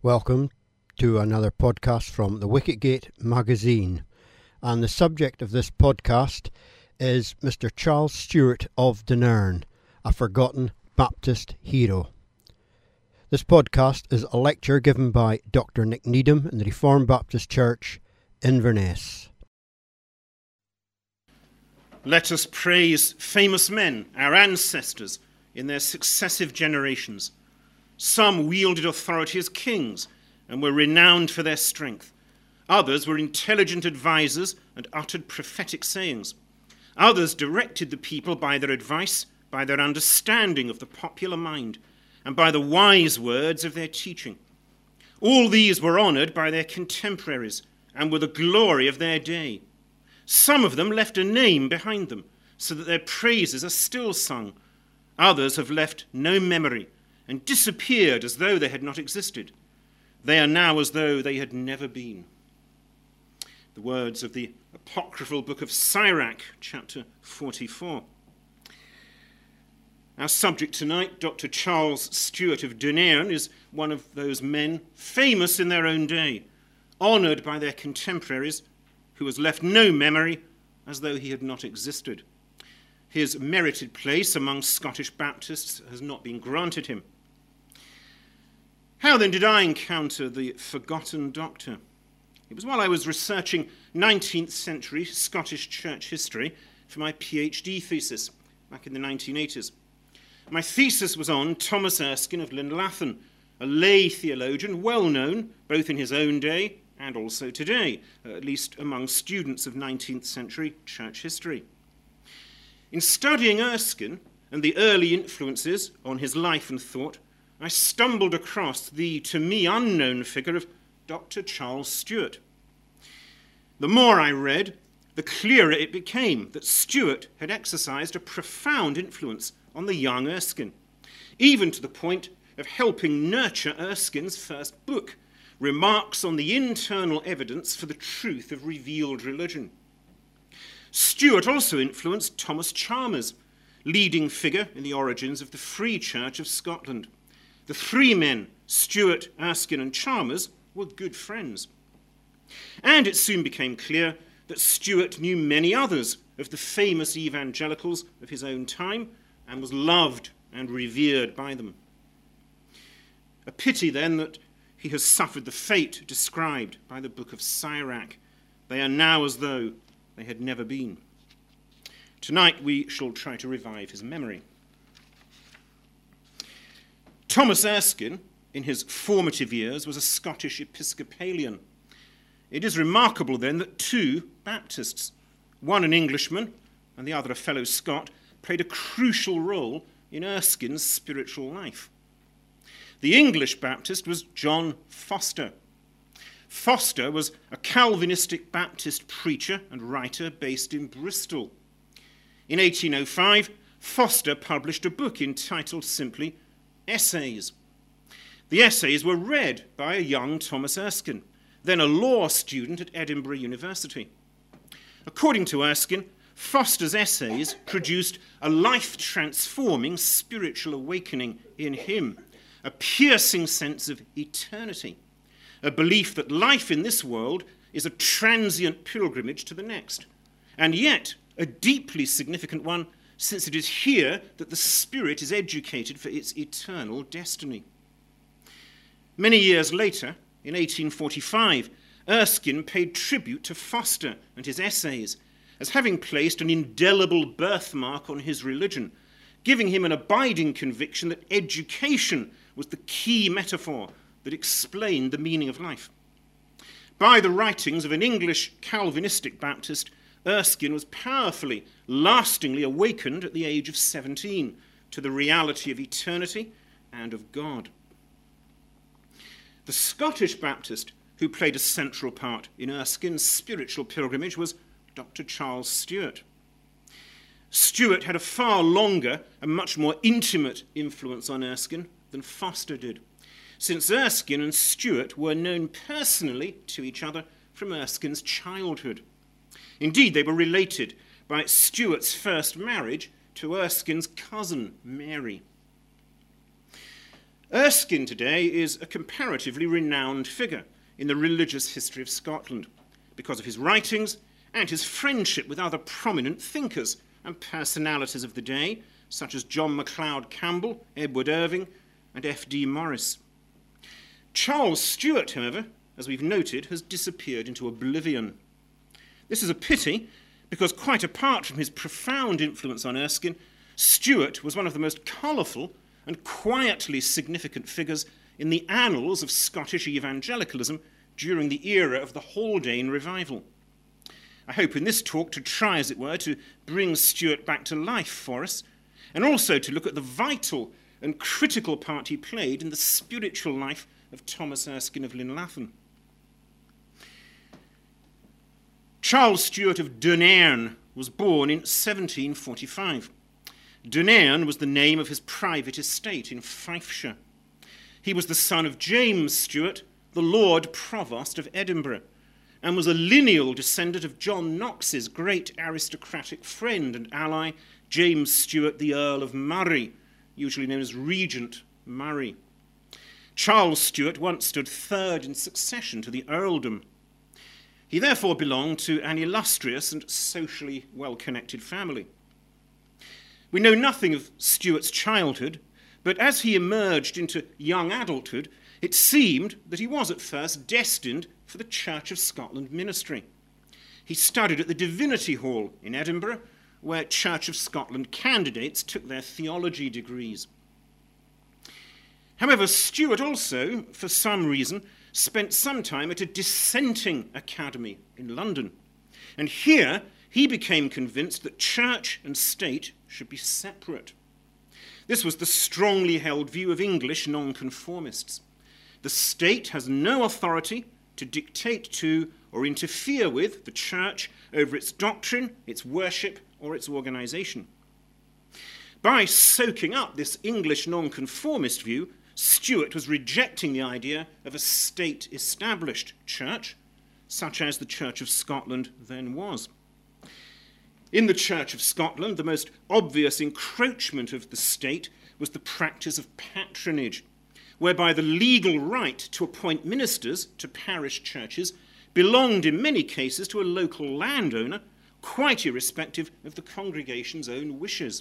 Welcome to another podcast from the Wicketgate magazine, and the subject of this podcast is Mr. Charles Stewart of Dunairn, a forgotten Baptist hero. This podcast is a lecture given by Dr. Nick Needham in the Reformed Baptist Church, Inverness. Let us praise famous men, our ancestors, in their successive generations. Some wielded authority as kings and were renowned for their strength. Others were intelligent advisers and uttered prophetic sayings. Others directed the people by their advice, by their understanding of the popular mind, and by the wise words of their teaching. All these were honoured by their contemporaries and were the glory of their day. Some of them left a name behind them, so that their praises are still sung. Others have left no memory and disappeared as though they had not existed. They are now as though they had never been. The words of the apocryphal book of Sirach, chapter 44. Our subject tonight, Dr. Charles Stewart of Dunairn, is one of those men famous in their own day, honoured by their contemporaries, who has left no memory as though he had not existed. His merited place among Scottish Baptists has not been granted him. How then did I encounter the forgotten doctor? It was while I was researching 19th century Scottish church history for my PhD thesis back in the 1980s. My thesis was on Thomas Erskine of Llanlathen, a lay theologian well known both in his own day and also today, at least among students of 19th century church history. In studying Erskine and the early influences on his life and thought, I stumbled across the, to me, unknown figure of Dr. Charles Stewart. The more I read, the clearer it became that Stewart had exercised a profound influence on the young Erskine, even to the point of helping nurture Erskine's first book, Remarks on the Internal Evidence for the Truth of Revealed Religion. Stewart also influenced Thomas Chalmers, leading figure in the origins of the Free Church of Scotland. The three men, Stewart, Erskine and Chalmers, were good friends. And it soon became clear that Stewart knew many others of the famous evangelicals of his own time and was loved and revered by them. A pity then that he has suffered the fate described by the book of Sirach. They are now as though they had never been. Tonight we shall try to revive his memory. Thomas Erskine, in his formative years, was a Scottish Episcopalian. It is remarkable then that two Baptists, one an Englishman and the other a fellow Scot, played a crucial role in Erskine's spiritual life. The English Baptist was John Foster. Foster was a Calvinistic Baptist preacher and writer based in Bristol. In 1805, Foster published a book entitled simply Essays. The essays were read by a young Thomas Erskine, then a law student at Edinburgh University. According to Erskine, Foster's essays produced a life-transforming spiritual awakening in him, a piercing sense of eternity, a belief that life in this world is a transient pilgrimage to the next, and yet a deeply significant one, since it is here that the spirit is educated for its eternal destiny. Many years later, in 1845, Erskine paid tribute to Foster and his essays as having placed an indelible birthmark on his religion, giving him an abiding conviction that education was the key metaphor that explained the meaning of life. By the writings of an English Calvinistic Baptist, Erskine was powerfully, lastingly awakened at the age of 17 to the reality of eternity and of God. The Scottish Baptist who played a central part in Erskine's spiritual pilgrimage was Dr. Charles Stewart. Stewart had a far longer and much more intimate influence on Erskine than Foster did, since Erskine and Stewart were known personally to each other from Erskine's childhood. Indeed, they were related by Stewart's first marriage to Erskine's cousin, Mary. Erskine today is a comparatively renowned figure in the religious history of Scotland because of his writings and his friendship with other prominent thinkers and personalities of the day, such as John MacLeod Campbell, Edward Irving, and F.D. Maurice. Charles Stuart, however, as we've noted, has disappeared into oblivion. This is a pity, because quite apart from his profound influence on Erskine, Stuart was one of the most colourful and quietly significant figures in the annals of Scottish evangelicalism during the era of the Haldane Revival. I hope in this talk to try, as it were, to bring Stuart back to life for us, and also to look at the vital and critical part he played in the spiritual life of Thomas Erskine of Linlathen. Charles Stuart of Dunairn was born in 1745. Dunairn was the name of his private estate in Fifeshire. He was the son of James Stuart, the Lord Provost of Edinburgh, and was a lineal descendant of John Knox's great aristocratic friend and ally, James Stuart, the Earl of Murray, usually known as Regent Murray. Charles Stuart once stood third in succession to the earldom. He therefore belonged to an illustrious and socially well-connected family. We know nothing of Stuart's childhood, but as he emerged into young adulthood, it seemed that he was at first destined for the Church of Scotland ministry. He studied at the Divinity Hall in Edinburgh, where Church of Scotland candidates took their theology degrees. However, Stuart also, for some reason, spent some time at a dissenting academy in London. And here he became convinced that church and state should be separate. This was the strongly held view of English nonconformists. The state has no authority to dictate to or interfere with the church over its doctrine, its worship, or its organisation. By soaking up this English nonconformist view, Stuart was rejecting the idea of a state-established church, such as the Church of Scotland then was. In the Church of Scotland, the most obvious encroachment of the state was the practice of patronage, whereby the legal right to appoint ministers to parish churches belonged in many cases to a local landowner, quite irrespective of the congregation's own wishes.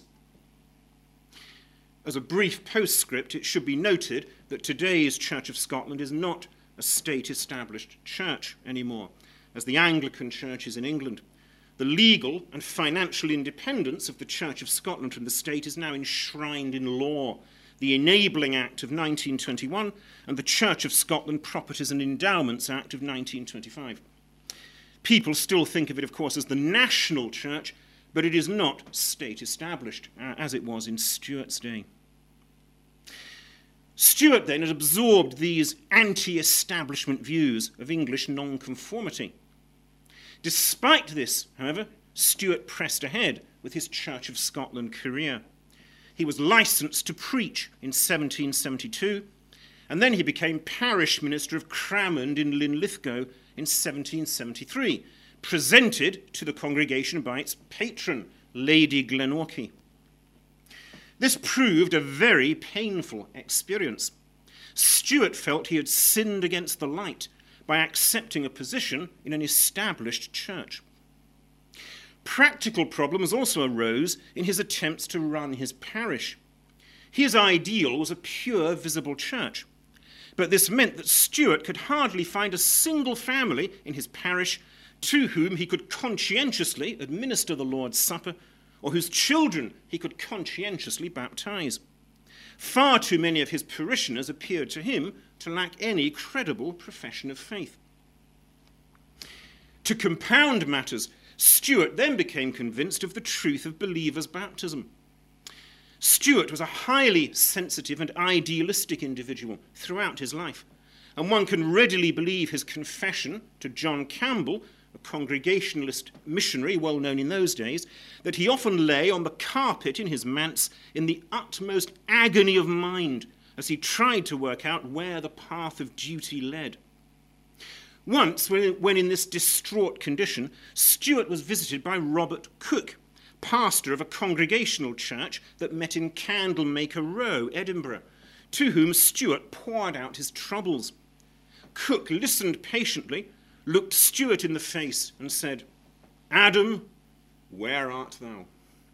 As a brief postscript, it should be noted that today's Church of Scotland is not a state-established church anymore, as the Anglican Church is in England. The legal and financial independence of the Church of Scotland from the state is now enshrined in law, the Enabling Act of 1921 and the Church of Scotland Properties and Endowments Act of 1925. People still think of it, of course, as the national church, but it is not state-established, as it was in Stuart's day. Stuart then had absorbed these anti-establishment views of English nonconformity. Despite this, however, Stuart pressed ahead with his Church of Scotland career. He was licensed to preach in 1772, and then he became parish minister of Cramond in Linlithgow in 1773, presented to the congregation by its patron, Lady Glenorchy. This proved a very painful experience. Stuart felt he had sinned against the light by accepting a position in an established church. Practical problems also arose in his attempts to run his parish. His ideal was a pure, visible church, but this meant that Stuart could hardly find a single family in his parish to whom he could conscientiously administer the Lord's Supper, or whose children he could conscientiously baptize. Far too many of his parishioners appeared to him to lack any credible profession of faith. To compound matters, Stuart then became convinced of the truth of believers' baptism. Stuart was a highly sensitive and idealistic individual throughout his life, and one can readily believe his confession to John Campbell, a Congregationalist missionary well known in those days, that he often lay on the carpet in his manse in the utmost agony of mind as he tried to work out where the path of duty led. Once, when in this distraught condition, Stuart was visited by Robert Cook, pastor of a Congregational church that met in Candlemaker Row, Edinburgh, to whom Stuart poured out his troubles. Cook listened patiently, looked Stuart in the face, and said, "Adam, where art thou?"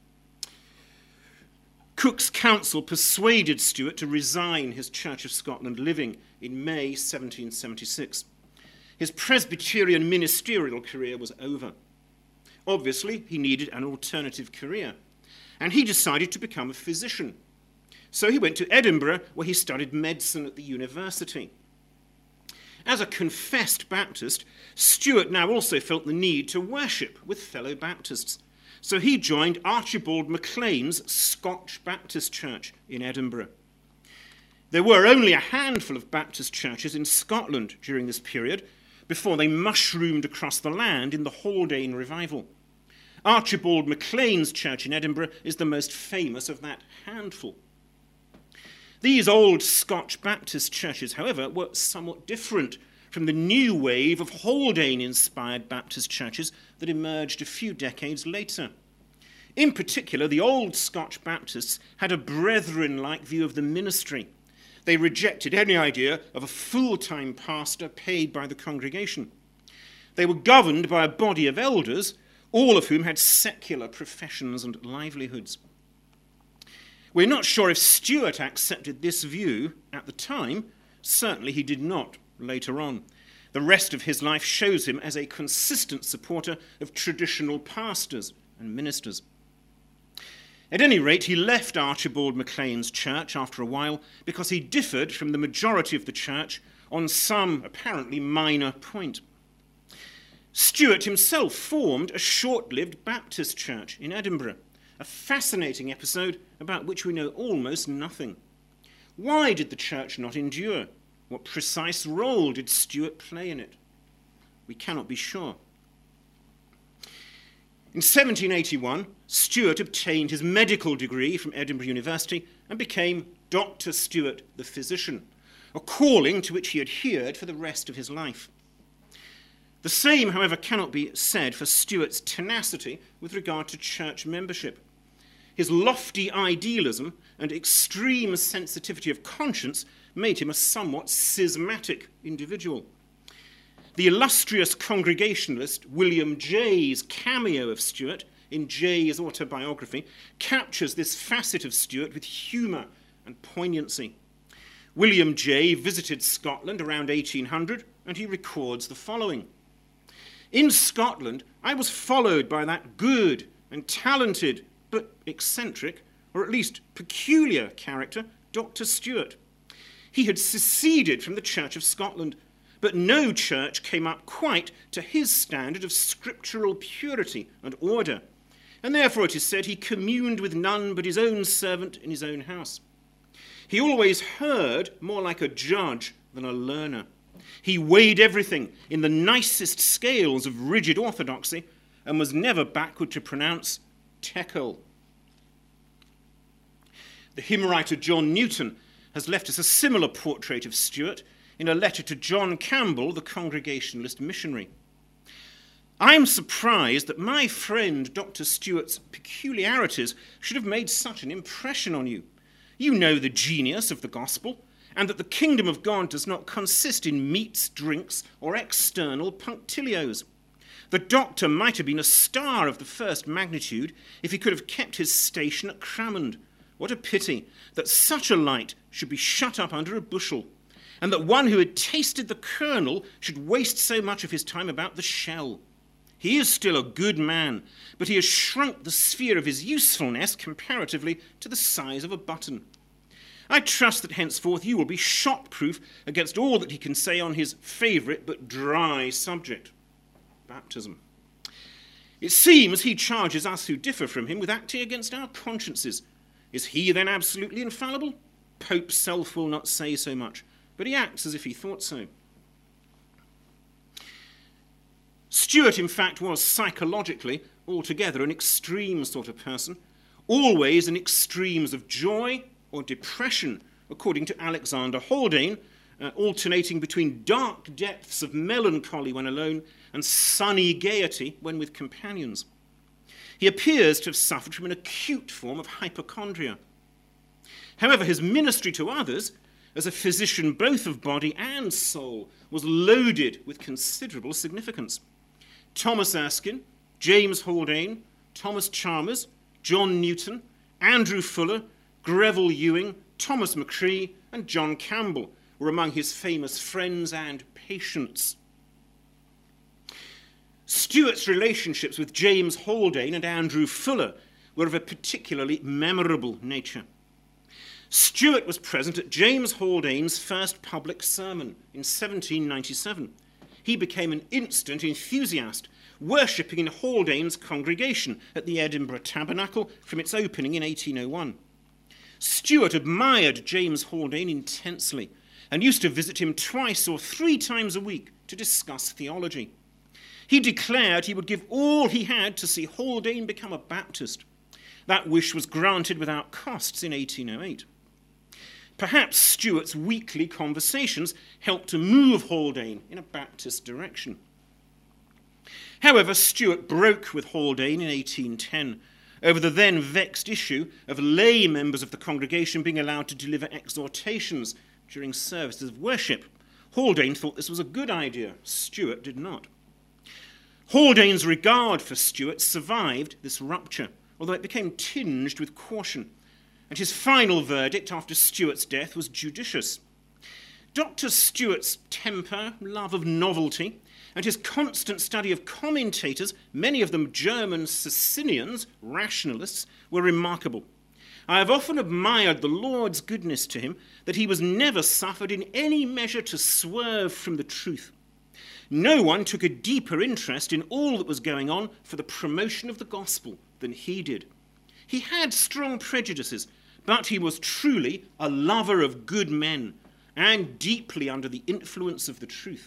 Cook's counsel persuaded Stuart to resign his Church of Scotland living in May 1776. His Presbyterian ministerial career was over. Obviously, he needed an alternative career, and he decided to become a physician. So he went to Edinburgh, where he studied medicine at the university. As a confessed Baptist, Stuart now also felt the need to worship with fellow Baptists. So he joined Archibald MacLean's Scotch Baptist Church in Edinburgh. There were only a handful of Baptist churches in Scotland during this period, before they mushroomed across the land in the Haldane revival. Archibald MacLean's church in Edinburgh is the most famous of that handful. These old Scotch Baptist churches, however, were somewhat different from the new wave of Haldane-inspired Baptist churches that emerged a few decades later. In particular, the old Scotch Baptists had a brethren-like view of the ministry. They rejected any idea of a full-time pastor paid by the congregation. They were governed by a body of elders, all of whom had secular professions and livelihoods. We're not sure if Stuart accepted this view at the time. Certainly he did not later on. The rest of his life shows him as a consistent supporter of traditional pastors and ministers. At any rate, he left Archibald MacLean's church after a while because he differed from the majority of the church on some apparently minor point. Stuart himself formed a short-lived Baptist church in Edinburgh, a fascinating episode about which we know almost nothing. Why did the church not endure? What precise role did Stuart play in it? We cannot be sure. In 1781, Stuart obtained his medical degree from Edinburgh University and became Dr. Stuart the physician, a calling to which he adhered for the rest of his life. The same, however, cannot be said for Stuart's tenacity with regard to church membership. His lofty idealism and extreme sensitivity of conscience made him a somewhat schismatic individual. The illustrious Congregationalist William Jay's cameo of Stuart in Jay's autobiography captures this facet of Stuart with humour and poignancy. William Jay visited Scotland around 1800, and he records the following. "In Scotland, I was followed by that good and talented but eccentric, or at least peculiar character, Dr. Stuart. He had seceded from the Church of Scotland, but no church came up quite to his standard of scriptural purity and order, and therefore it is said he communed with none but his own servant in his own house. He always heard more like a judge than a learner. He weighed everything in the nicest scales of rigid orthodoxy and was never backward to pronounce tekel." The hymn writer John Newton has left us a similar portrait of Stuart in a letter to John Campbell, the Congregationalist missionary. "I'm surprised that my friend Dr. Stuart's peculiarities should have made such an impression on you. You know the genius of the gospel, and that the kingdom of God does not consist in meats, drinks, or external punctilios. The doctor might have been a star of the first magnitude if he could have kept his station at Cramond. What a pity that such a light should be shut up under a bushel, and that one who had tasted the kernel should waste so much of his time about the shell. He is still a good man, but he has shrunk the sphere of his usefulness comparatively to the size of a button. I trust that henceforth you will be shot-proof against all that he can say on his favourite but dry subject, baptism. It seems he charges us who differ from him with acting against our consciences. Is he then absolutely infallible? Pope's self will not say so much, but he acts as if he thought so." Stuart, in fact, was psychologically altogether an extreme sort of person, always in extremes of joy or depression, according to Alexander Haldane, alternating between dark depths of melancholy when alone and sunny gaiety when with companions. He appears to have suffered from an acute form of hypochondria. However, his ministry to others as a physician both of body and soul, was loaded with considerable significance. Thomas Erskine, James Haldane, Thomas Chalmers, John Newton, Andrew Fuller, Greville Ewing, Thomas McCree, and John Campbell were among his famous friends and patients. Stuart's relationships with James Haldane and Andrew Fuller were of a particularly memorable nature. Stuart was present at James Haldane's first public sermon in 1797. He became an instant enthusiast, worshipping in Haldane's congregation at the Edinburgh Tabernacle from its opening in 1801. Stuart admired James Haldane intensely and used to visit him 2 or 3 times a week to discuss theology. He declared he would give all he had to see Haldane become a Baptist. That wish was granted without costs in 1808. Perhaps Stuart's weekly conversations helped to move Haldane in a Baptist direction. However, Stuart broke with Haldane in 1810 over the then vexed issue of lay members of the congregation being allowed to deliver exhortations during services of worship. Haldane thought this was a good idea. Stuart did not. Haldane's regard for Stuart survived this rupture, although it became tinged with caution, and his final verdict after Stuart's death was judicious. Dr. Stuart's temper, love of novelty, and his constant study of commentators, many of them German Socinians, rationalists, were remarkable. I have often admired the Lord's goodness to him, that he was never suffered in any measure to swerve from the truth. No one took a deeper interest in all that was going on for the promotion of the gospel than he did. He had strong prejudices, but he was truly a lover of good men and deeply under the influence of the truth.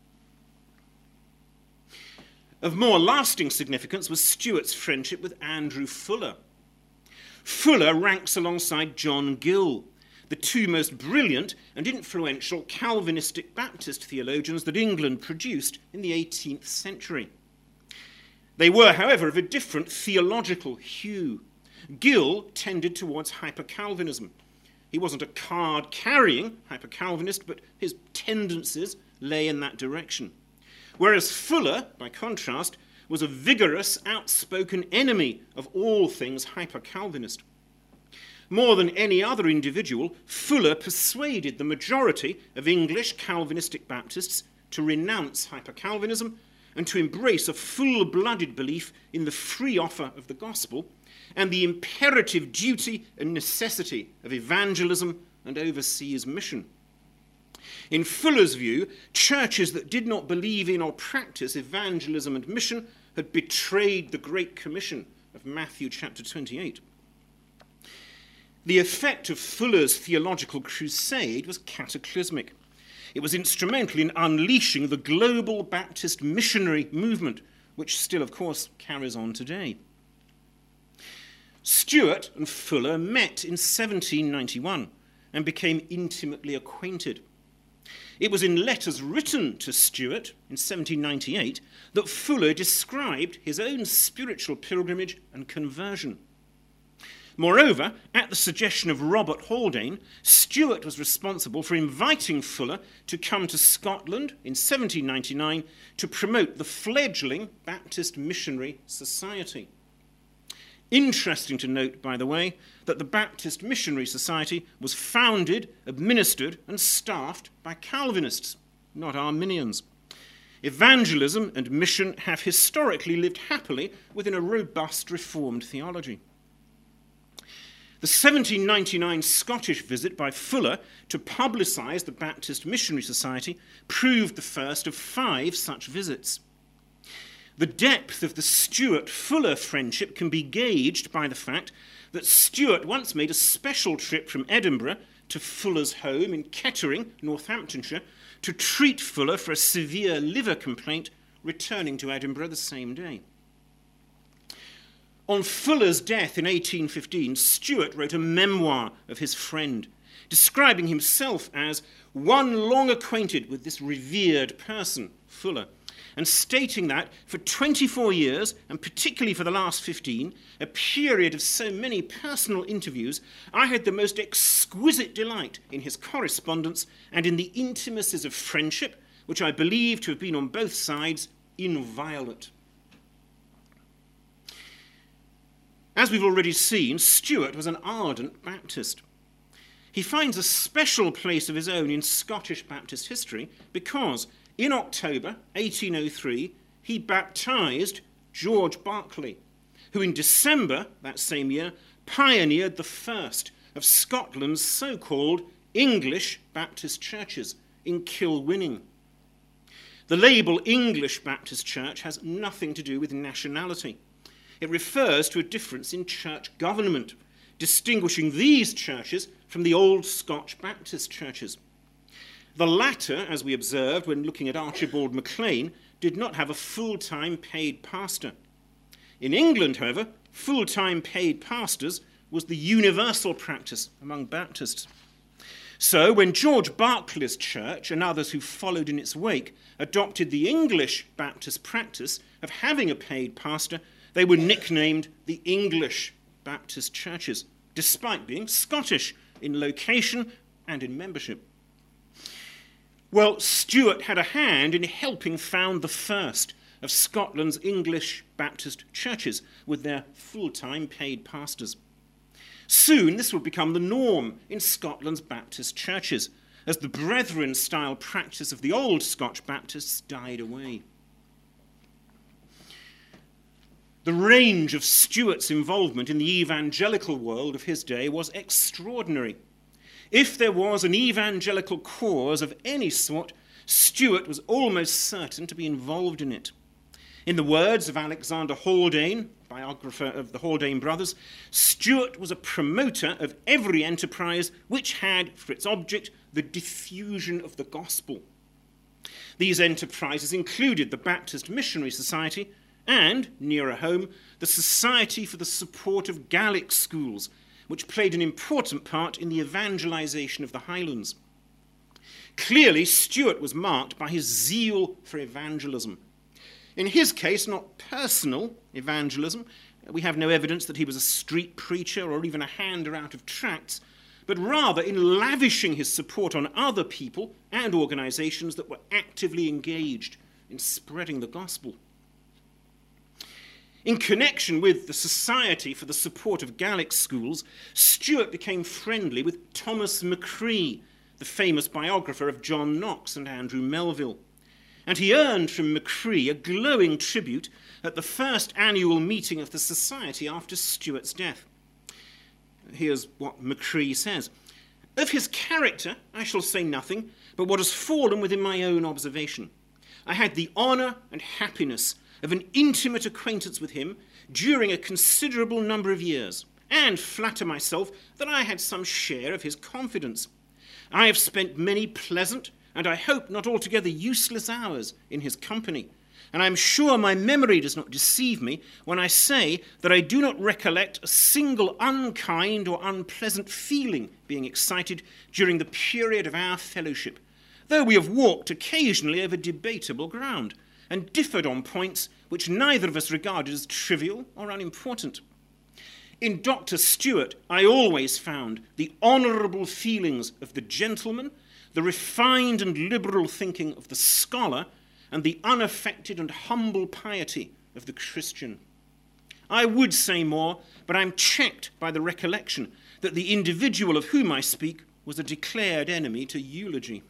Of more lasting significance was Stuart's friendship with Andrew Fuller. Fuller ranks alongside John Gill, the 2 most brilliant and influential Calvinistic Baptist theologians that England produced in the 18th century. They were, however, of a different theological hue. Gill tended towards hyper-Calvinism. He wasn't a card-carrying hyper-Calvinist, but his tendencies lay in that direction. Whereas Fuller, by contrast, was a vigorous, outspoken enemy of all things hyper-Calvinist. More than any other individual, Fuller persuaded the majority of English Calvinistic Baptists to renounce hyper-Calvinism and to embrace a full-blooded belief in the free offer of the gospel and the imperative duty and necessity of evangelism and overseas mission. In Fuller's view, churches that did not believe in or practice evangelism and mission had betrayed the Great Commission of Matthew chapter 28. The effect of Fuller's theological crusade was cataclysmic. It was instrumental in unleashing the global Baptist missionary movement, which still, of course, carries on today. Stuart and Fuller met in 1791 and became intimately acquainted. It was in letters written to Stuart in 1798 that Fuller described his own spiritual pilgrimage and conversion. Moreover, at the suggestion of Robert Haldane, Stuart was responsible for inviting Fuller to come to Scotland in 1799 to promote the fledgling Baptist Missionary Society. Interesting to note, by the way, that the Baptist Missionary Society was founded, administered, and staffed by Calvinists, not Arminians. Evangelism and mission have historically lived happily within a robust Reformed theology. The 1799 Scottish visit by Fuller to publicise the Baptist Missionary Society proved the first of 5 such visits. The depth of the Stuart-Fuller friendship can be gauged by the fact that Stuart once made a special trip from Edinburgh to Fuller's home in Kettering, Northamptonshire, to treat Fuller for a severe liver complaint, returning to Edinburgh the same day. On Fuller's death in 1815, Stuart wrote a memoir of his friend, describing himself as one long acquainted with this revered person, Fuller, and stating that for 24 years, and particularly for the last 15, a period of so many personal interviews, I had the most exquisite delight in his correspondence and in the intimacies of friendship, which I believe to have been on both sides inviolate. As we've already seen, Stuart was an ardent Baptist. He finds a special place of his own in Scottish Baptist history because in October 1803 he baptised George Berkeley, who in December that same year pioneered the first of Scotland's so-called English Baptist churches in Kilwinning. The label English Baptist Church has nothing to do with nationality. It refers to a difference in church government, distinguishing these churches from the old Scotch Baptist churches. The latter, as we observed when looking at Archibald MacLean, did not have a full-time paid pastor. In England, however, full-time paid pastors was the universal practice among Baptists. So when George Berkeley's church and others who followed in its wake adopted the English Baptist practice of having a paid pastor, they were nicknamed the English Baptist churches, despite being Scottish in location and in membership. Well, Stuart had a hand in helping found the first of Scotland's English Baptist churches with their full-time paid pastors. Soon this would become the norm in Scotland's Baptist churches, as the Brethren-style practice of the old Scotch Baptists died away. The range of Stuart's involvement in the evangelical world of his day was extraordinary. If there was an evangelical cause of any sort, Stuart was almost certain to be involved in it. In the words of Alexander Haldane, biographer of the Haldane brothers, Stuart was a promoter of every enterprise which had for its object the diffusion of the gospel. These enterprises included the Baptist Missionary Society and, nearer home, the Society for the Support of Gaelic Schools, which played an important part in the evangelization of the Highlands. Clearly, Stuart was marked by his zeal for evangelism. In his case, not personal evangelism. We have no evidence that he was a street preacher or even a hander out of tracts, but rather in lavishing his support on other people and organizations that were actively engaged in spreading the gospel. In connection with the Society for the Support of Gaelic Schools, Stuart became friendly with Thomas Machree, the famous biographer of John Knox and Andrew Melville. And he earned from Machree a glowing tribute at the first annual meeting of the Society after Stuart's death. Here's what Machree says. "Of his character I shall say nothing but what has fallen within my own observation. I had the honour and happiness of an intimate acquaintance with him during a considerable number of years, and flatter myself that I had some share of his confidence. I have spent many pleasant, and I hope not altogether useless hours in his company, and I am sure my memory does not deceive me when I say that I do not recollect a single unkind or unpleasant feeling being excited during the period of our fellowship, though we have walked occasionally over debatable ground, and differed on points which neither of us regarded as trivial or unimportant. In Dr. Stuart, I always found the honourable feelings of the gentleman, the refined and liberal thinking of the scholar, and the unaffected and humble piety of the Christian. I would say more, but I am checked by the recollection that the individual of whom I speak was a declared enemy to eulogy."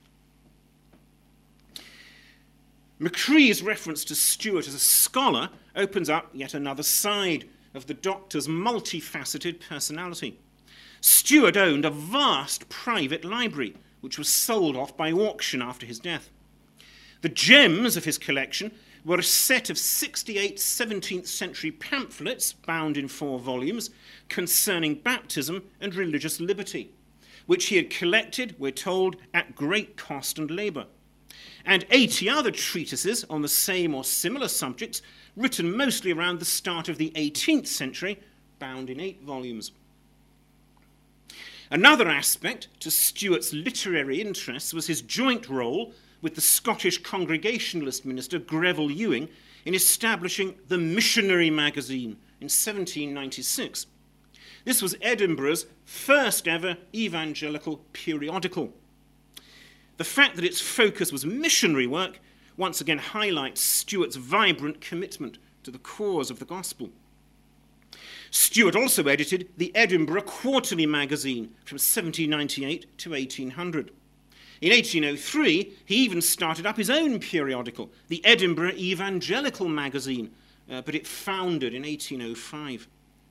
Machree's reference to Stuart as a scholar opens up yet another side of the doctor's multifaceted personality. Stuart owned a vast private library, which was sold off by auction after his death. The gems of his collection were a set of 68 17th century pamphlets, bound in 4 volumes, concerning baptism and religious liberty, which he had collected, we're told, at great cost and labour, and 80 other treatises on the same or similar subjects, written mostly around the start of the 18th century, bound in 8 volumes. Another aspect to Stuart's literary interests was his joint role with the Scottish Congregationalist minister Greville Ewing in establishing the Missionary magazine in 1796. This was Edinburgh's first ever evangelical periodical. The fact that its focus was missionary work once again highlights Stuart's vibrant commitment to the cause of the gospel. Stuart also edited the Edinburgh Quarterly magazine from 1798 to 1800. In 1803, he even started up his own periodical, the Edinburgh Evangelical magazine, but it foundered in 1805.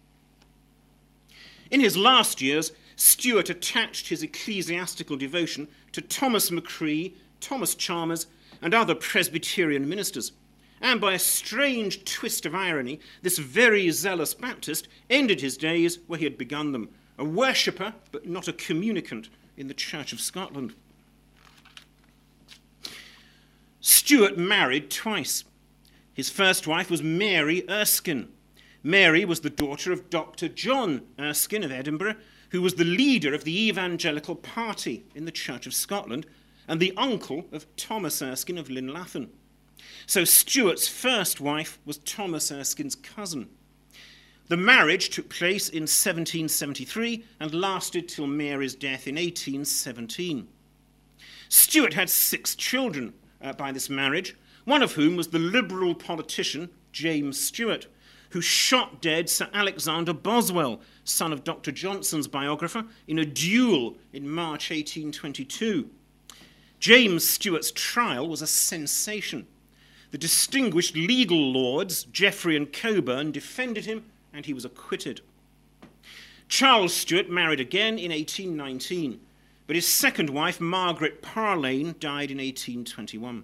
In his last years, Stuart attached his ecclesiastical devotion to Thomas Machree, Thomas Chalmers, and other Presbyterian ministers. And by a strange twist of irony, this very zealous Baptist ended his days where he had begun them, a worshipper but not a communicant in the Church of Scotland. Stuart married twice. His first wife was Mary Erskine. Mary was the daughter of Dr. John Erskine of Edinburgh, who was the leader of the evangelical party in the Church of Scotland and the uncle of Thomas Erskine of Linlathen. So Stuart's first wife was Thomas Erskine's cousin. The marriage took place in 1773 and lasted till Mary's death in 1817. Stuart had 6 children by this marriage, one of whom was the Liberal politician James Stuart, who shot dead Sir Alexander Boswell, son of Dr. Johnson's biographer, in a duel in March 1822. James Stuart's trial was a sensation. The distinguished legal lords, Geoffrey and Coburn, defended him, and he was acquitted. Charles Stuart married again in 1819, but his second wife, Margaret Parlane, died in 1821.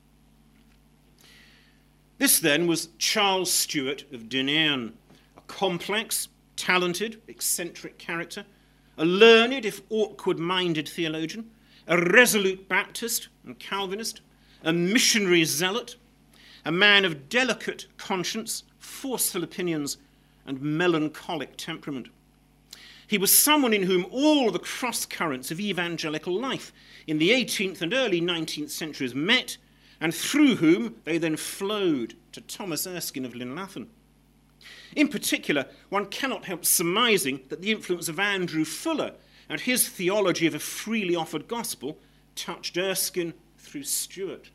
This then was Charles Stuart of Dunairn, a complex, talented, eccentric character, a learned, if awkward-minded theologian, a resolute Baptist and Calvinist, a missionary zealot, a man of delicate conscience, forceful opinions, and melancholic temperament. He was someone in whom all the cross-currents of evangelical life in the 18th and early 19th centuries met, and through whom they then flowed to Thomas Erskine of Linlathen. In particular, one cannot help surmising that the influence of Andrew Fuller and his theology of a freely offered gospel touched Erskine through Stuart.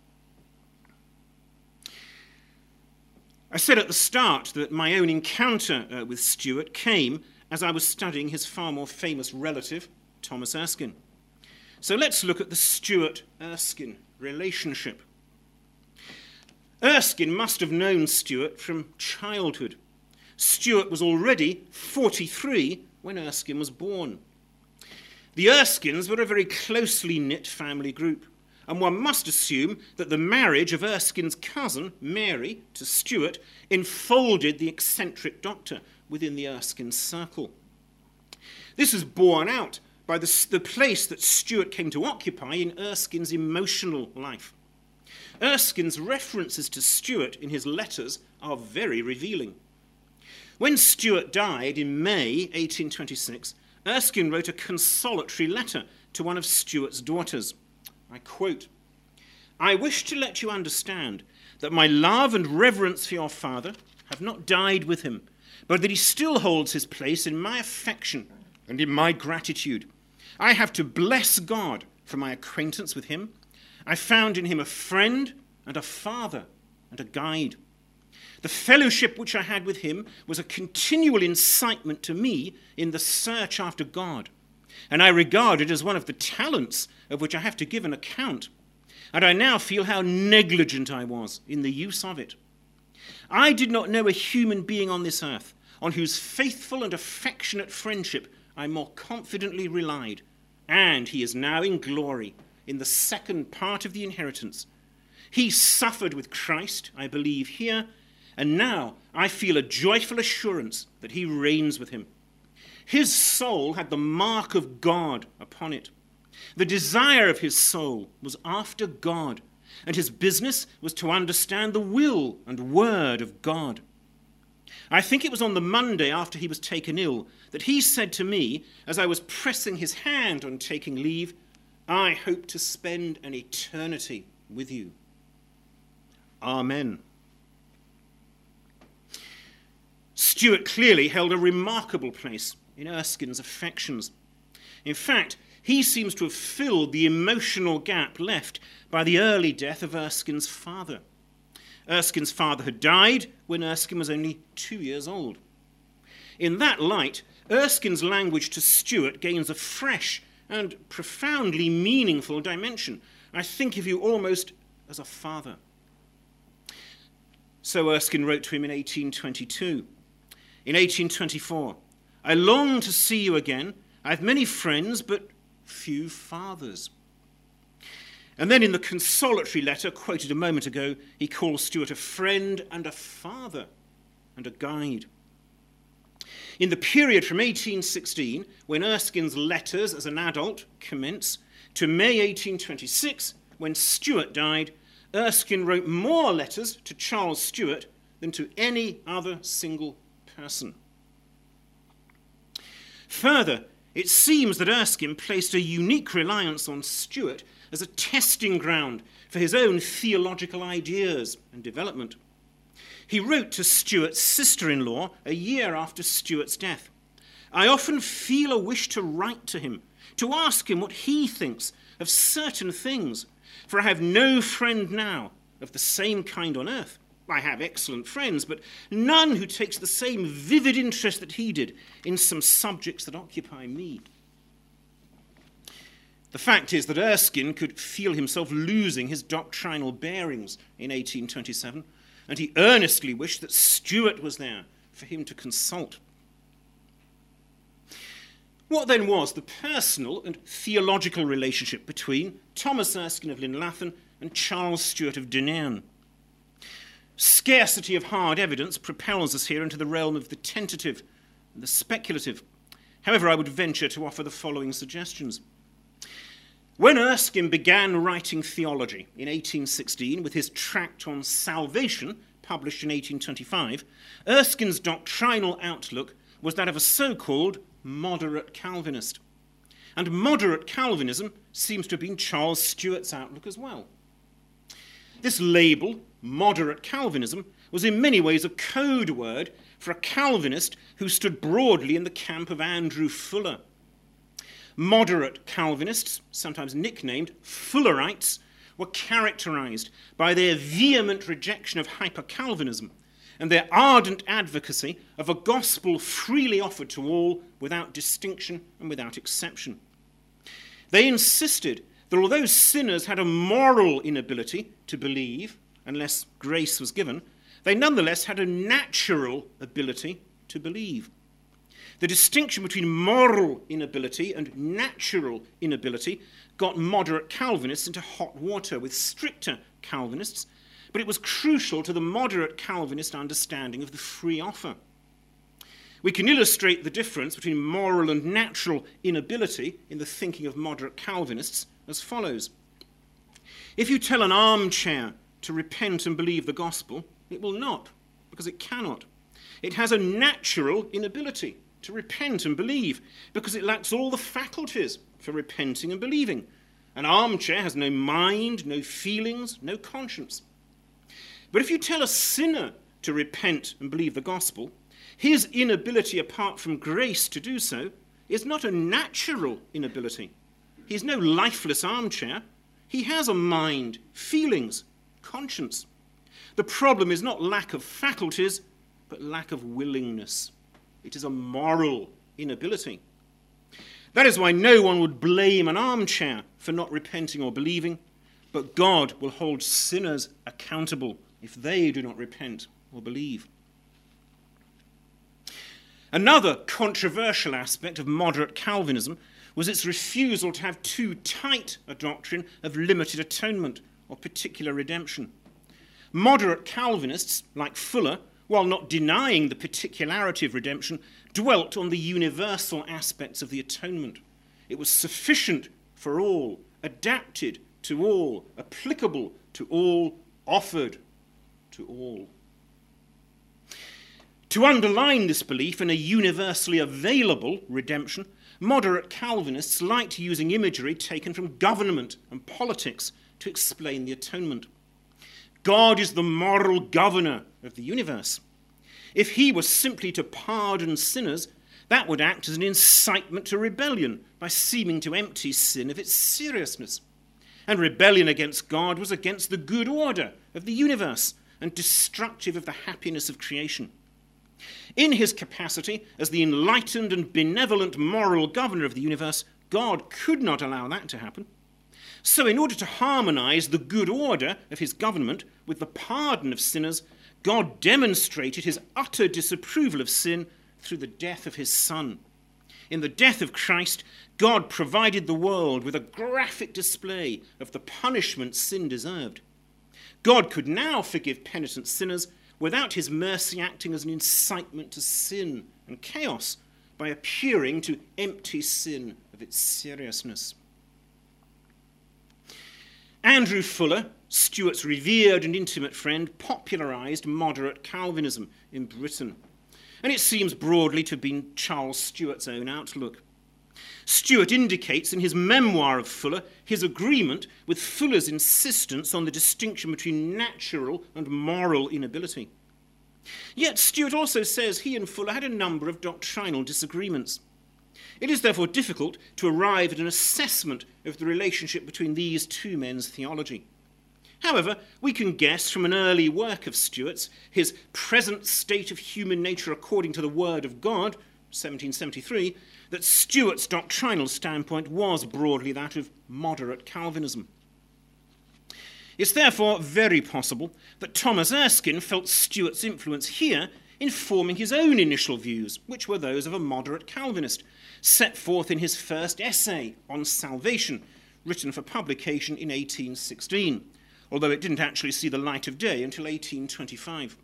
I said at the start that my own encounter with Stuart came as I was studying his far more famous relative, Thomas Erskine. So let's look at the Stuart-Erskine relationship. Erskine must have known Stuart from childhood. Stuart was already 43 when Erskine was born. The Erskines were a very closely knit family group, and one must assume that the marriage of Erskine's cousin, Mary, to Stuart enfolded the eccentric doctor within the Erskine circle. This is borne out by the place that Stuart came to occupy in Erskine's emotional life. Erskine's references to Stuart in his letters are very revealing. When Stuart died in May 1826, Erskine wrote a consolatory letter to one of Stuart's daughters. I quote, "I wish to let you understand that my love and reverence for your father have not died with him, but that he still holds his place in my affection and in my gratitude. I have to bless God for my acquaintance with him. I found in him a friend and a father and a guide. The fellowship which I had with him was a continual incitement to me in the search after God, and I regard it as one of the talents of which I have to give an account, and I now feel how negligent I was in the use of it. I did not know a human being on this earth on whose faithful and affectionate friendship I more confidently relied, and he is now in glory in the second part of the inheritance. He suffered with Christ, I believe, here, and now I feel a joyful assurance that he reigns with him. His soul had the mark of God upon it. The desire of his soul was after God, and his business was to understand the will and word of God. I think it was on the Monday after he was taken ill that he said to me, as I was pressing his hand on taking leave, I hope to spend an eternity with you. Amen. Stuart clearly held a remarkable place in Erskine's affections. In fact, he seems to have filled the emotional gap left by the early death of Erskine's father. Erskine's father had died when Erskine was only 2 years old. In that light, Erskine's language to Stuart gains a fresh and profoundly meaningful dimension. I think of you almost as a father. So Erskine wrote to him in 1822. In 1824, I long to see you again. I have many friends, but few fathers. And then in the consolatory letter quoted a moment ago, he calls Stuart a friend and a father and a guide. In the period from 1816, when Erskine's letters as an adult commence, to May 1826, when Stuart died, Erskine wrote more letters to Charles Stuart than to any other single person. Further, it seems that Erskine placed a unique reliance on Stuart as a testing ground for his own theological ideas and development. He wrote to Stuart's sister-in-law a year after Stuart's death. I often feel a wish to write to him, to ask him what he thinks of certain things, for I have no friend now of the same kind on earth. I have excellent friends, but none who takes the same vivid interest that he did in some subjects that occupy me. The fact is that Erskine could feel himself losing his doctrinal bearings in 1827, and he earnestly wished that Stuart was there for him to consult. What then was the personal and theological relationship between Thomas Erskine of Llanlathen and Charles Stuart of Dunairn? Scarcity of hard evidence propels us here into the realm of the tentative and the speculative. However, I would venture to offer the following suggestions. When Erskine began writing theology in 1816 with his tract on salvation, published in 1825, Erskine's doctrinal outlook was that of a so-called moderate Calvinist. And moderate Calvinism seems to have been Charles Stuart's outlook as well. This label, moderate Calvinism, was in many ways a code word for a Calvinist who stood broadly in the camp of Andrew Fuller. Moderate Calvinists, sometimes nicknamed Fullerites, were characterized by their vehement rejection of hyper-Calvinism and their ardent advocacy of a gospel freely offered to all without distinction and without exception. They insisted that although sinners had a moral inability to believe unless grace was given, they nonetheless had a natural ability to believe. The distinction between moral inability and natural inability got moderate Calvinists into hot water with stricter Calvinists, but it was crucial to the moderate Calvinist understanding of the free offer. We can illustrate the difference between moral and natural inability in the thinking of moderate Calvinists as follows. If you tell an armchair to repent and believe the gospel, it will not, because it cannot. It has a natural inability to repent and believe, because it lacks all the faculties for repenting and believing. An armchair has no mind, no feelings, no conscience. But if you tell a sinner to repent and believe the gospel, his inability apart from grace to do so is not a natural inability. He's no lifeless armchair. He has a mind, feelings, conscience. The problem is not lack of faculties, but lack of willingness. It is a moral inability. That is why no one would blame an armchair for not repenting or believing, but God will hold sinners accountable if they do not repent or believe. Another controversial aspect of moderate Calvinism was its refusal to have too tight a doctrine of limited atonement or particular redemption. Moderate Calvinists, like Fuller, while not denying the particularity of redemption, dwelt on the universal aspects of the atonement. It was sufficient for all, adapted to all, applicable to all, offered to all. To underline this belief in a universally available redemption, Moderate Calvinists liked using imagery taken from government and politics to explain the atonement. God is the moral governor of the universe. If he were simply to pardon sinners, that would act as an incitement to rebellion by seeming to empty sin of its seriousness. And rebellion against God was against the good order of the universe and destructive of the happiness of creation. In his capacity as the enlightened and benevolent moral governor of the universe, God could not allow that to happen. So in order to harmonize the good order of his government with the pardon of sinners, God demonstrated his utter disapproval of sin through the death of his Son. In the death of Christ, God provided the world with a graphic display of the punishment sin deserved. God could now forgive penitent sinners without his mercy acting as an incitement to sin and chaos by appearing to empty sin of its seriousness. Andrew Fuller, Stuart's revered and intimate friend, popularised moderate Calvinism in Britain, and it seems broadly to have been Charles Stuart's own outlook. Stuart indicates in his memoir of Fuller his agreement with Fuller's insistence on the distinction between natural and moral inability. Yet Stuart also says he and Fuller had a number of doctrinal disagreements. It is therefore difficult to arrive at an assessment of the relationship between these two men's theology. However, we can guess from an early work of Stuart's, his Present State of Human Nature According to the Word of God, 1773, that Stuart's doctrinal standpoint was broadly that of moderate Calvinism. It's therefore very possible that Thomas Erskine felt Stuart's influence here in forming his own initial views, which were those of a moderate Calvinist, set forth in his first essay on salvation, written for publication in 1816, although it didn't actually see the light of day until 1825.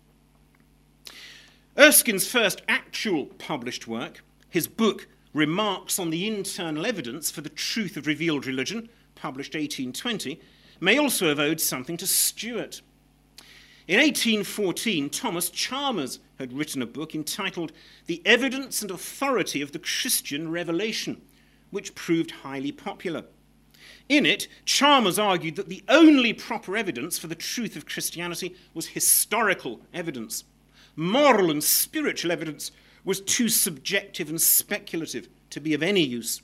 Erskine's first actual published work, his book Remarks on the Internal Evidence for the Truth of Revealed Religion, published 1820, may also have owed something to Stuart. In 1814, Thomas Chalmers had written a book entitled The Evidence and Authority of the Christian Revelation, which proved highly popular. In it, Chalmers argued that the only proper evidence for the truth of Christianity was historical evidence. Moral and spiritual evidence was too subjective and speculative to be of any use.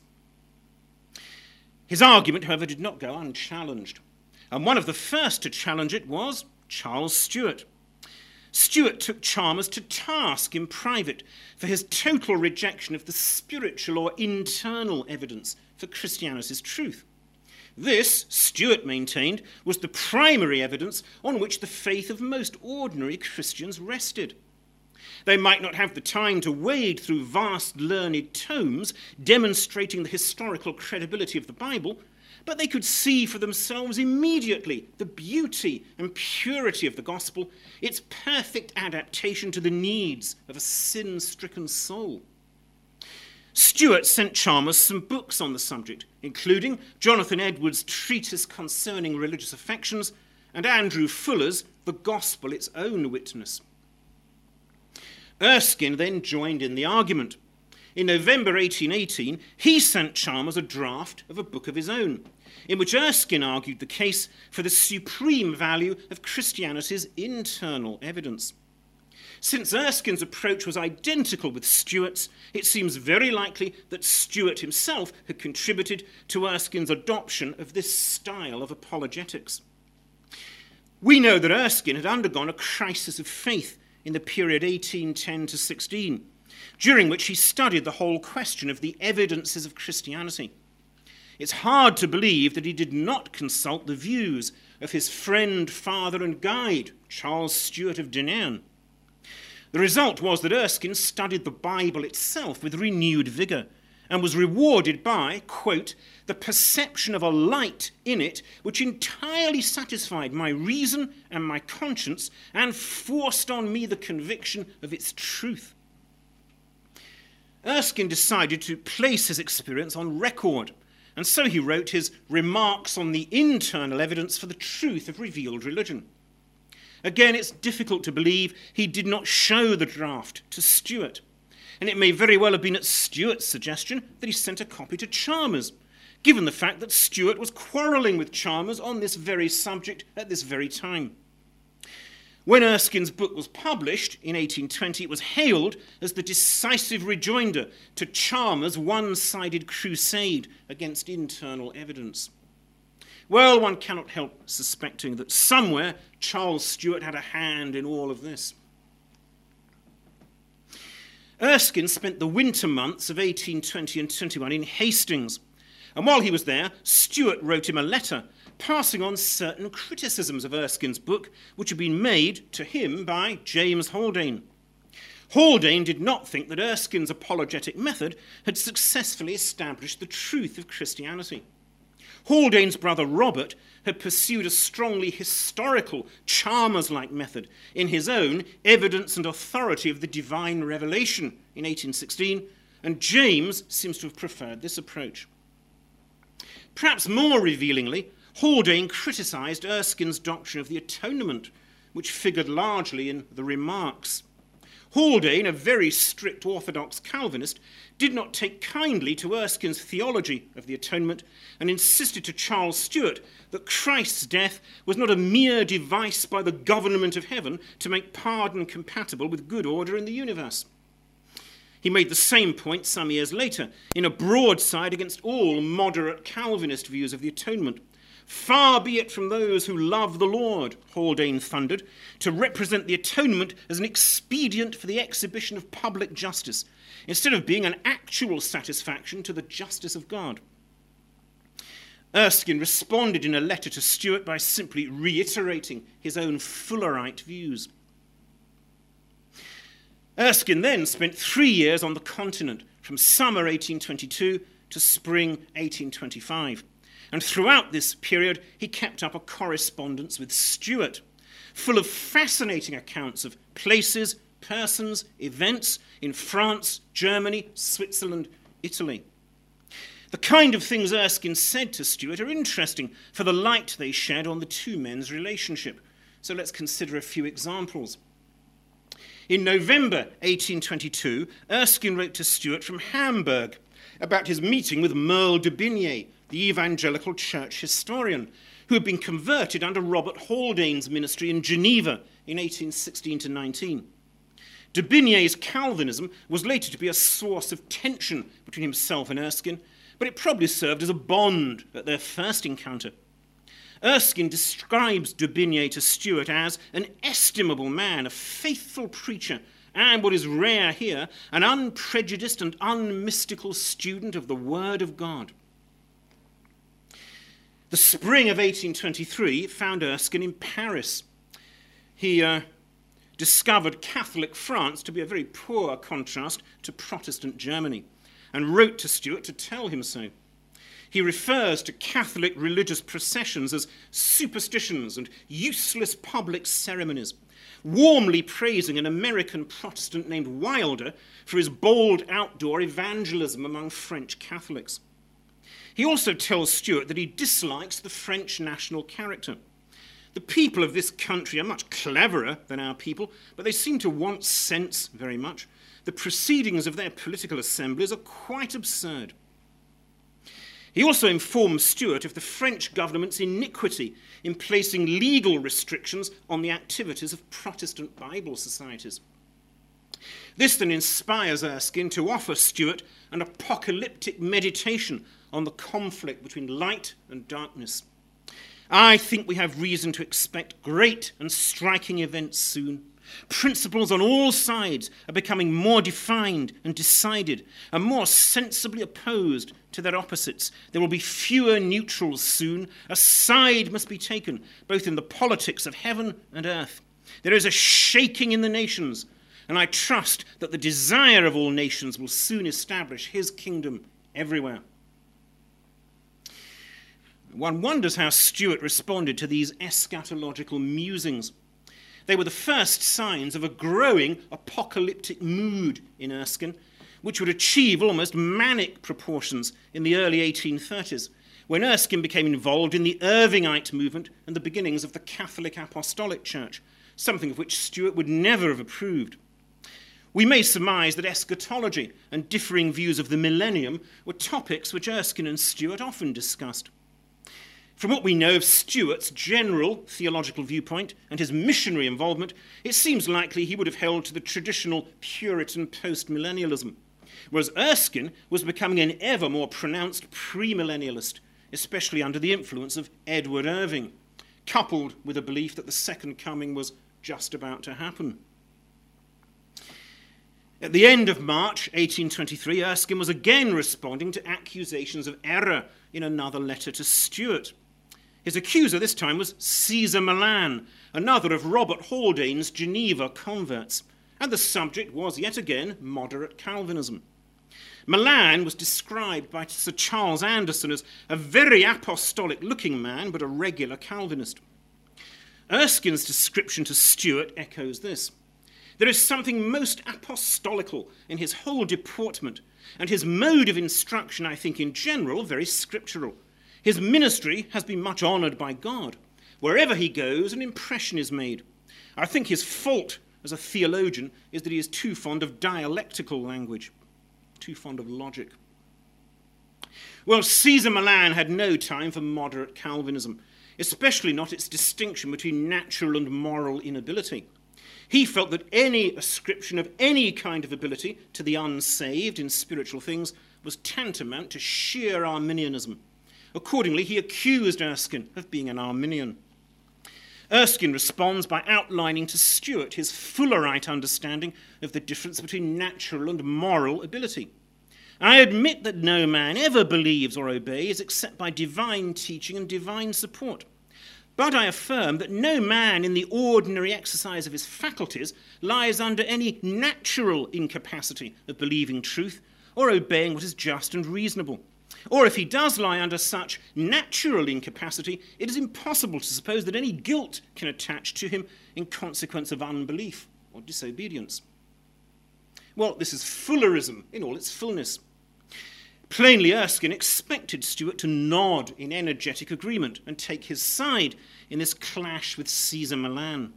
His argument, however, did not go unchallenged, and one of the first to challenge it was Charles Stuart. Stuart took Chalmers to task in private for his total rejection of the spiritual or internal evidence for Christianity's truth. This, Stuart maintained, was the primary evidence on which the faith of most ordinary Christians rested. They might not have the time to wade through vast learned tomes demonstrating the historical credibility of the Bible, but they could see for themselves immediately the beauty and purity of the gospel, its perfect adaptation to the needs of a sin-stricken soul. Stuart sent Chalmers some books on the subject, including Jonathan Edwards' Treatise Concerning Religious Affections and Andrew Fuller's The Gospel, Its Own Witness. Erskine then joined in the argument. In November 1818, he sent Chalmers a draft of a book of his own, in which Erskine argued the case for the supreme value of Christianity's internal evidence. Since Erskine's approach was identical with Stuart's, it seems very likely that Stuart himself had contributed to Erskine's adoption of this style of apologetics. We know that Erskine had undergone a crisis of faith in the period 1810 to 16, during which he studied the whole question of the evidences of Christianity. It's hard to believe that he did not consult the views of his friend, father, and guide, Charles Stuart of Denain. The result was that Erskine studied the Bible itself with renewed vigour and was rewarded by, quote, the perception of a light in it which entirely satisfied my reason and my conscience and forced on me the conviction of its truth. Erskine decided to place his experience on record, and so he wrote his Remarks on the Internal Evidence for the Truth of Revealed Religion. Again, it's difficult to believe he did not show the draft to Stuart. And it may very well have been at Stuart's suggestion that he sent a copy to Chalmers, given the fact that Stuart was quarrelling with Chalmers on this very subject at this very time. When Erskine's book was published in 1820, it was hailed as the decisive rejoinder to Chalmers' one-sided crusade against internal evidence. Well, one cannot help suspecting that somewhere Charles Stuart had a hand in all of this. Erskine spent the winter months of 1820 and 21 in Hastings, and while he was there, Stuart wrote him a letter passing on certain criticisms of Erskine's book, which had been made to him by James Haldane. Haldane did not think that Erskine's apologetic method had successfully established the truth of Christianity. Haldane's brother Robert had pursued a strongly historical, Chalmers-like method in his own Evidence and Authority of the Divine Revelation in 1816, and James seems to have preferred this approach. Perhaps more revealingly, Haldane criticised Erskine's doctrine of the atonement, which figured largely in the Remarks. Haldane, a very strict Orthodox Calvinist, did not take kindly to Erskine's theology of the atonement and insisted to Charles Stuart that Christ's death was not a mere device by the government of heaven to make pardon compatible with good order in the universe. He made the same point some years later in a broadside against all moderate Calvinist views of the atonement. Far be it from those who love the Lord, Haldane thundered, to represent the atonement as an expedient for the exhibition of public justice, instead of being an actual satisfaction to the justice of God. Erskine responded in a letter to Stuart by simply reiterating his own Fullerite views. Erskine then spent 3 years on the continent, from summer 1822 to spring 1825. And throughout this period, he kept up a correspondence with Stuart, full of fascinating accounts of places, persons, events in France, Germany, Switzerland, Italy. The kind of things Erskine said to Stuart are interesting for the light they shed on the two men's relationship. So let's consider a few examples. In November 1822, Erskine wrote to Stuart from Hamburg about his meeting with Merle de Bigny, the evangelical church historian, who had been converted under Robert Haldane's ministry in Geneva in 1816-19. De Bigny's Calvinism was later to be a source of tension between himself and Erskine, but it probably served as a bond at their first encounter. Erskine describes de Bigny to Stuart as an estimable man, a faithful preacher, and what is rare here, an unprejudiced and unmystical student of the Word of God. The spring of 1823 found Erskine in Paris. He discovered Catholic France to be a very poor contrast to Protestant Germany, and wrote to Stuart to tell him so. He refers to Catholic religious processions as superstitions and useless public ceremonies, warmly praising an American Protestant named Wilder for his bold outdoor evangelism among French Catholics. He also tells Stuart that he dislikes the French national character. The people of this country are much cleverer than our people, but they seem to want sense very much. The proceedings of their political assemblies are quite absurd. He also informs Stuart of the French government's iniquity in placing legal restrictions on the activities of Protestant Bible societies. This then inspires Erskine to offer Stuart an apocalyptic meditation on the conflict between light and darkness. I think we have reason to expect great and striking events soon. Principles on all sides are becoming more defined and decided, and more sensibly opposed to their opposites. There will be fewer neutrals soon. A side must be taken, both in the politics of heaven and earth. There is a shaking in the nations, and I trust that the desire of all nations will soon establish his kingdom everywhere. One wonders how Stuart responded to these eschatological musings. They were the first signs of a growing apocalyptic mood in Erskine, which would achieve almost manic proportions in the early 1830s, when Erskine became involved in the Irvingite movement and the beginnings of the Catholic Apostolic Church, something of which Stuart would never have approved. We may surmise that eschatology and differing views of the millennium were topics which Erskine and Stuart often discussed. From what we know of Stuart's general theological viewpoint and his missionary involvement, it seems likely he would have held to the traditional Puritan post-millennialism, whereas Erskine was becoming an ever more pronounced premillennialist, especially under the influence of Edward Irving, coupled with a belief that the second coming was just about to happen. At the end of March 1823, Erskine was again responding to accusations of error in another letter to Stuart. His accuser this time was Caesar Milan, another of Robert Haldane's Geneva converts, and the subject was yet again moderate Calvinism. Milan was described by Sir Charles Anderson as a very apostolic-looking man, but a regular Calvinist. Erskine's description to Stuart echoes this. There is something most apostolical in his whole deportment, and his mode of instruction, I think, in general, very scriptural. His ministry has been much honoured by God. Wherever he goes, an impression is made. I think his fault as a theologian is that he is too fond of dialectical language, too fond of logic. Well, Caesar Milan had no time for moderate Calvinism, especially not its distinction between natural and moral inability. He felt that any ascription of any kind of ability to the unsaved in spiritual things was tantamount to sheer Arminianism. Accordingly, he accused Erskine of being an Arminian. Erskine responds by outlining to Stuart his Fullerite understanding of the difference between natural and moral ability. I admit that no man ever believes or obeys except by divine teaching and divine support. But I affirm that no man in the ordinary exercise of his faculties lies under any natural incapacity of believing truth or obeying what is just and reasonable. Or if he does lie under such natural incapacity, it is impossible to suppose that any guilt can attach to him in consequence of unbelief or disobedience. Well, this is Fullerism in all its fullness. Plainly, Erskine expected Stuart to nod in energetic agreement and take his side in this clash with Caesar Milan.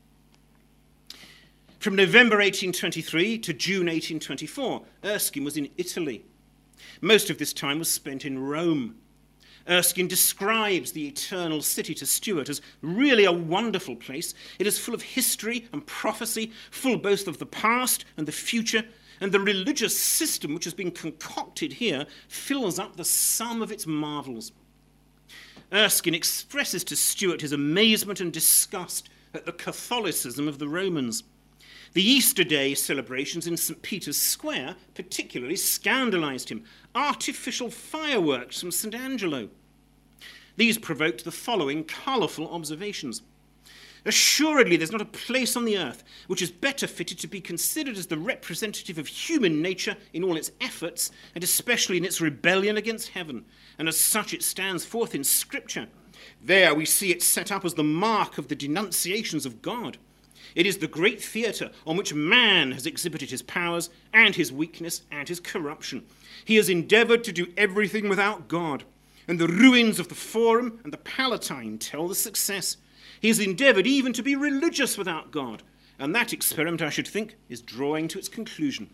From November 1823 to June 1824, Erskine was in Italy. Most of this time was spent in Rome. Erskine describes the eternal city to Stuart as really a wonderful place. It is full of history and prophecy, full both of the past and the future, and the religious system which has been concocted here fills up the sum of its marvels. Erskine expresses to Stuart his amazement and disgust at the Catholicism of the Romans. The Easter Day celebrations in St. Peter's Square particularly scandalized him. Artificial fireworks from St. Angelo. These provoked the following colourful observations. Assuredly, there's not a place on the earth which is better fitted to be considered as the representative of human nature in all its efforts, and especially in its rebellion against heaven, and as such it stands forth in Scripture. There we see it set up as the mark of the denunciations of God. It is the great theatre on which man has exhibited his powers and his weakness and his corruption. He has endeavoured to do everything without God, and the ruins of the Forum and the Palatine tell the success. He has endeavoured even to be religious without God, and that experiment, I should think, is drawing to its conclusion.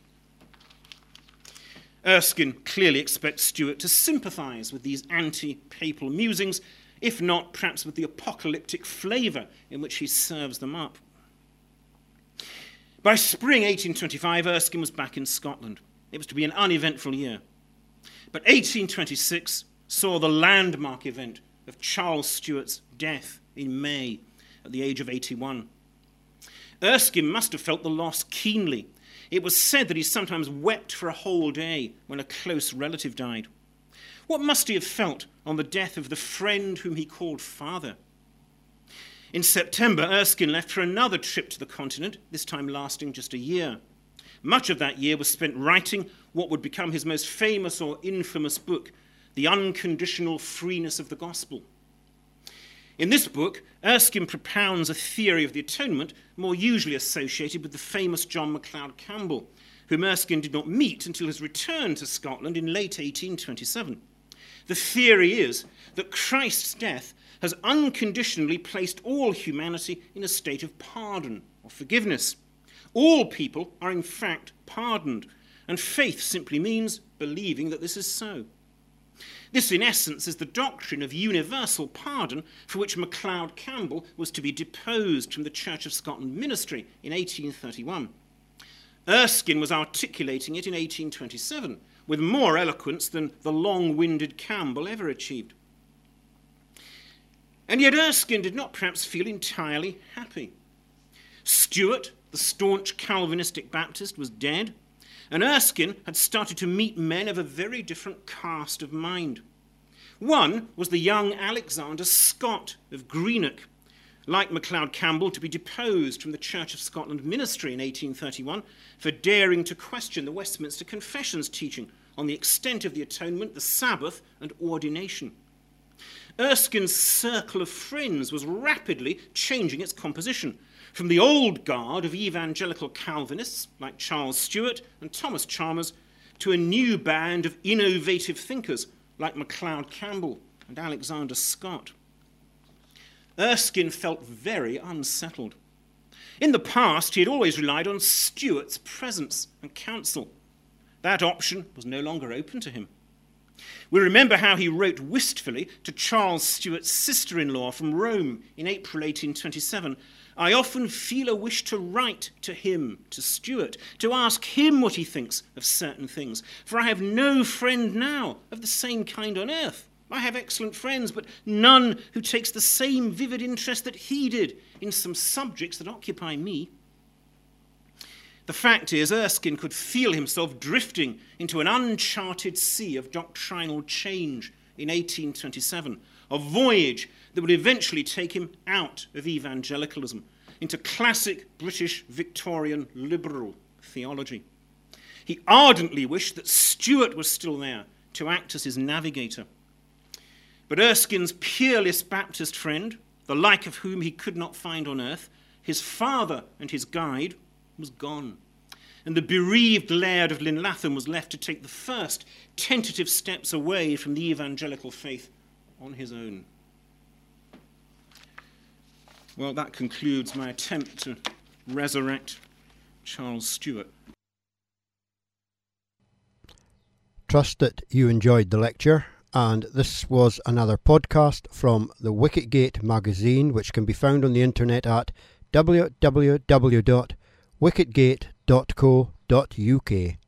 Erskine clearly expects Stuart to sympathise with these anti-papal musings, if not perhaps with the apocalyptic flavour in which he serves them up. By spring 1825, Erskine was back in Scotland. It was to be an uneventful year. But 1826 saw the landmark event of Charles Stuart's death in May at the age of 81. Erskine must have felt the loss keenly. It was said that he sometimes wept for a whole day when a close relative died. What must he have felt on the death of the friend whom he called father? In September, Erskine left for another trip to the continent, this time lasting just a year. Much of that year was spent writing what would become his most famous or infamous book, The Unconditional Freeness of the Gospel. In this book, Erskine propounds a theory of the atonement more usually associated with the famous John MacLeod Campbell, whom Erskine did not meet until his return to Scotland in late 1827. The theory is that Christ's death has unconditionally placed all humanity in a state of pardon or forgiveness. All people are in fact pardoned, and faith simply means believing that this is so. This, in essence, is the doctrine of universal pardon for which MacLeod Campbell was to be deposed from the Church of Scotland ministry in 1831. Erskine was articulating it in 1827, with more eloquence than the long-winded Campbell ever achieved. And yet Erskine did not perhaps feel entirely happy. Stuart, the staunch Calvinistic Baptist, was dead, and Erskine had started to meet men of a very different cast of mind. One was the young Alexander Scott of Greenock, like MacLeod Campbell, to be deposed from the Church of Scotland ministry in 1831 for daring to question the Westminster Confession's teaching on the extent of the atonement, the Sabbath, and ordination. Erskine's circle of friends was rapidly changing its composition, from the old guard of evangelical Calvinists like Charles Stuart and Thomas Chalmers to a new band of innovative thinkers like MacLeod Campbell and Alexander Scott. Erskine felt very unsettled. In the past, he had always relied on Stuart's presence and counsel. That option was no longer open to him. We remember how he wrote wistfully to Charles Stuart's sister-in-law from Rome in April 1827, "I often feel a wish to write to him, to Stuart, to ask him what he thinks of certain things, for I have no friend now of the same kind on earth. I have excellent friends, but none who takes the same vivid interest that he did in some subjects that occupy me." The fact is, Erskine could feel himself drifting into an uncharted sea of doctrinal change in 1827, a voyage that would eventually take him out of evangelicalism into classic British Victorian liberal theology. He ardently wished that Stuart was still there to act as his navigator. But Erskine's peerless Baptist friend, the like of whom he could not find on earth, his father and his guide, was gone, and the bereaved Laird of Linlatham was left to take the first tentative steps away from the evangelical faith on his own. Well, that concludes my attempt to resurrect Charles Stuart. Trust that you enjoyed the lecture, and this was another podcast from the Wicketgate magazine, which can be found on the internet at www.wicketgate.co.uk.